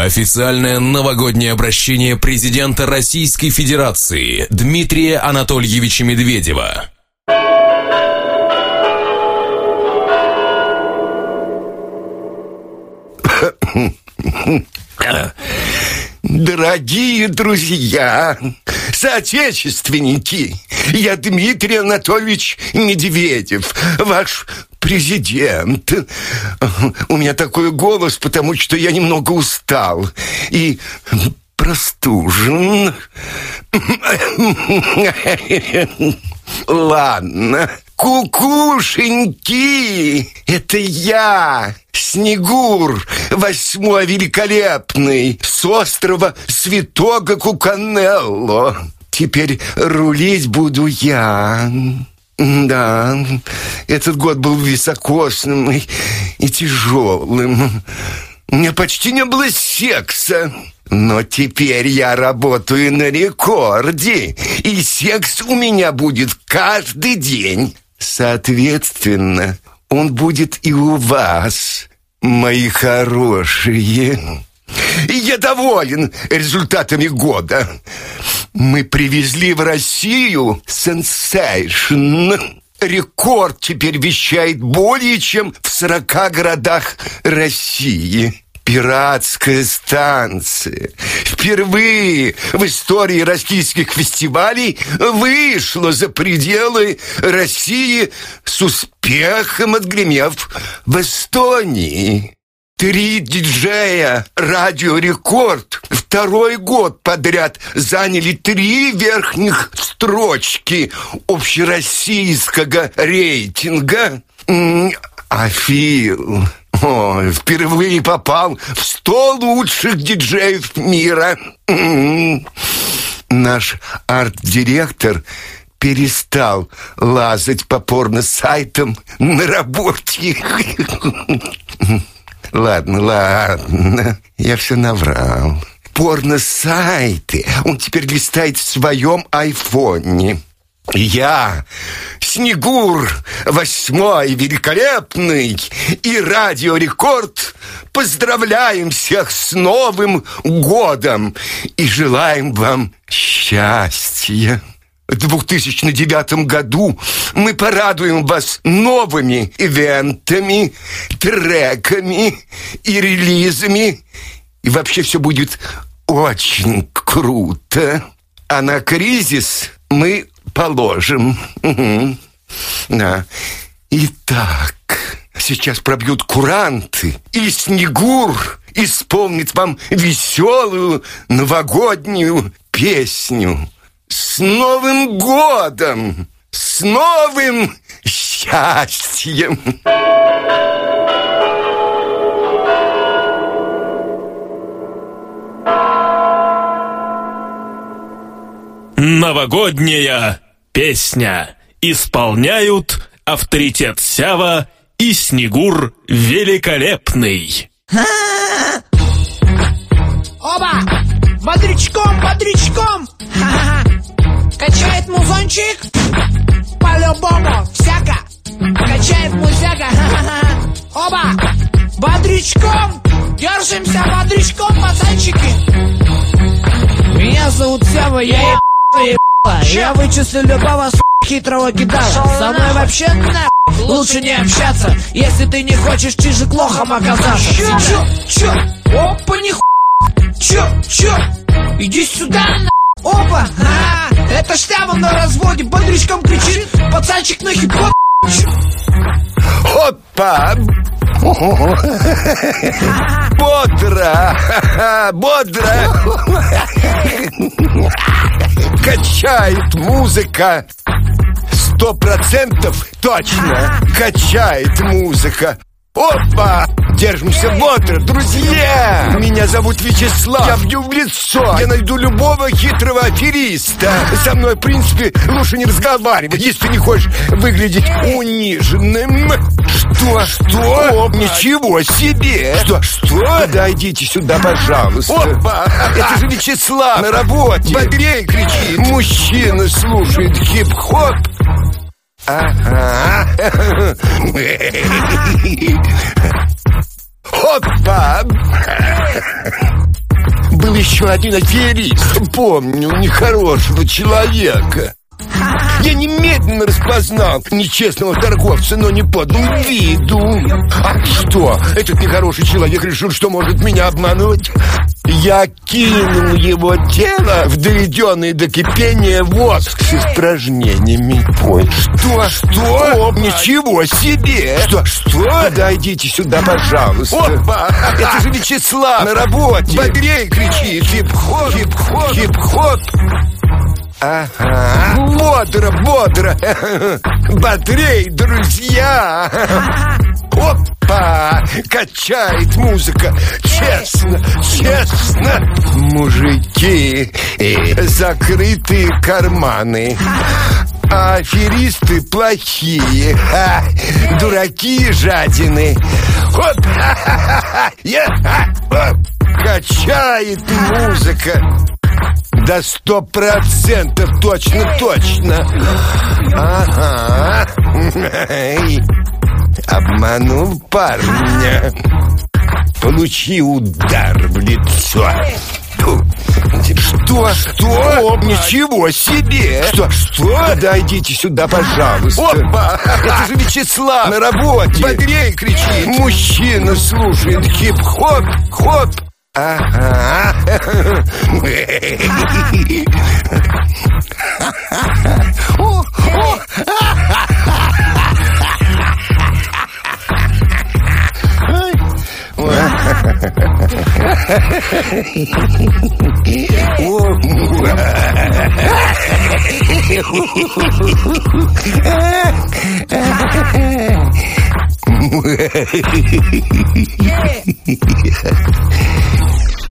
Официальное новогоднее обращение президента Российской Федерации Дмитрия Анатольевича Медведева. Дорогие друзья, соотечественники, я Дмитрий Анатольевич Медведев, ваш президент. У меня такой голос, потому что я немного устал и простужен. Ладно, кукушеньки, это я, Снегур, 8-й великолепный, с острова Святого Куканелло. Теперь рулить буду я. Да, этот год был високосным и тяжелым. У меня почти не было секса. Но теперь я работаю на рекорде, и секс у меня будет каждый день. Соответственно, он будет и у вас, мои хорошие. И я доволен результатами года. Мы привезли в Россию сенсейшн. Рекорд теперь вещает более чем в 40 городах России. Пиратская станция впервые в истории российских фестивалей вышла за пределы России, с успехом отгремев в Эстонии. 3 диджея «Радио Рекорд» 2-й год подряд заняли 3 верхних строчки общероссийского рейтинга. А Фил впервые попал в 100 лучших диджеев мира. Наш арт-директор перестал лазать по порно-сайтам на работе. Ладно, я все наврал. Порно-сайты он теперь листает в своем айфоне. Я, Снегур, 8-й великолепный и Радио Рекорд, поздравляем всех с Новым годом и желаем вам счастья. В 2009 году мы порадуем вас новыми ивентами, треками и релизами. И вообще все будет очень круто. А на кризис мы положим. Да. Итак, сейчас пробьют куранты, и Снегур исполнит вам веселую новогоднюю песню. С Новым годом! С новым счастьем! Новогодняя песня. Исполняют авторитет Сява и Снегур Великолепный. Оба! Бодрячком! Качает музончик? По-любому, всяко! Качает музяка! Оба! Бодрячком! Держимся бодрячком, пацанчики! Меня зовут Сява, я я вычислю любого хитрого кидала. Со мной вообще лучше не общаться, если ты не хочешь чижик лохом оказаться. Чё? Опа, Чё? Иди сюда, Опа! Это Сява на разводе бодрячком кричит. Пацанчик на хип-хоп. Опа! Бодро! Качает музыка. 100% точно качает музыка. Опа! Держимся бодро, друзья! Меня зовут Вячеслав. Я бью в лицо. Я найду любого хитрого афериста. Со мной, в принципе, лучше не разговаривать, если ты не хочешь выглядеть униженным. Что? Опа. Ничего себе! Что? Да идите сюда, пожалуйста. Опа! Это же Вячеслав на работе. Бодрее кричит. Мужчина слушает хип-хоп. Ага. Опа! еще один аферист. Помню нехорошего человека. Я немедленно распознал нечестного торговца, но не подал виду. А что, этот нехороший человек решил, что может меня обмануть? Я кинул его тело в доведенный до кипения воск с испражнениями. Ой, что? Ничего себе! Что? Подойдите сюда, пожалуйста. Опа! Это же Вячеслав на работе. Бодрей кричит. Хип-хоп, хип-хоп, хип-хоп. Ага, бодро. Бодрей, друзья. Опа, качает музыка. Честно. Мужики, закрытые карманы. А аферисты плохие. Дураки, жадины. Качает музыка. Да 100% точно. Ага. Обманул парня. Получи удар в лицо. Что? Ничего себе! Что? Подойдите сюда, пожалуйста. Опа! Это же Вячеслав на работе. Бодрей кричит. Мужчина слушает хип-хоп, хоп. Ага.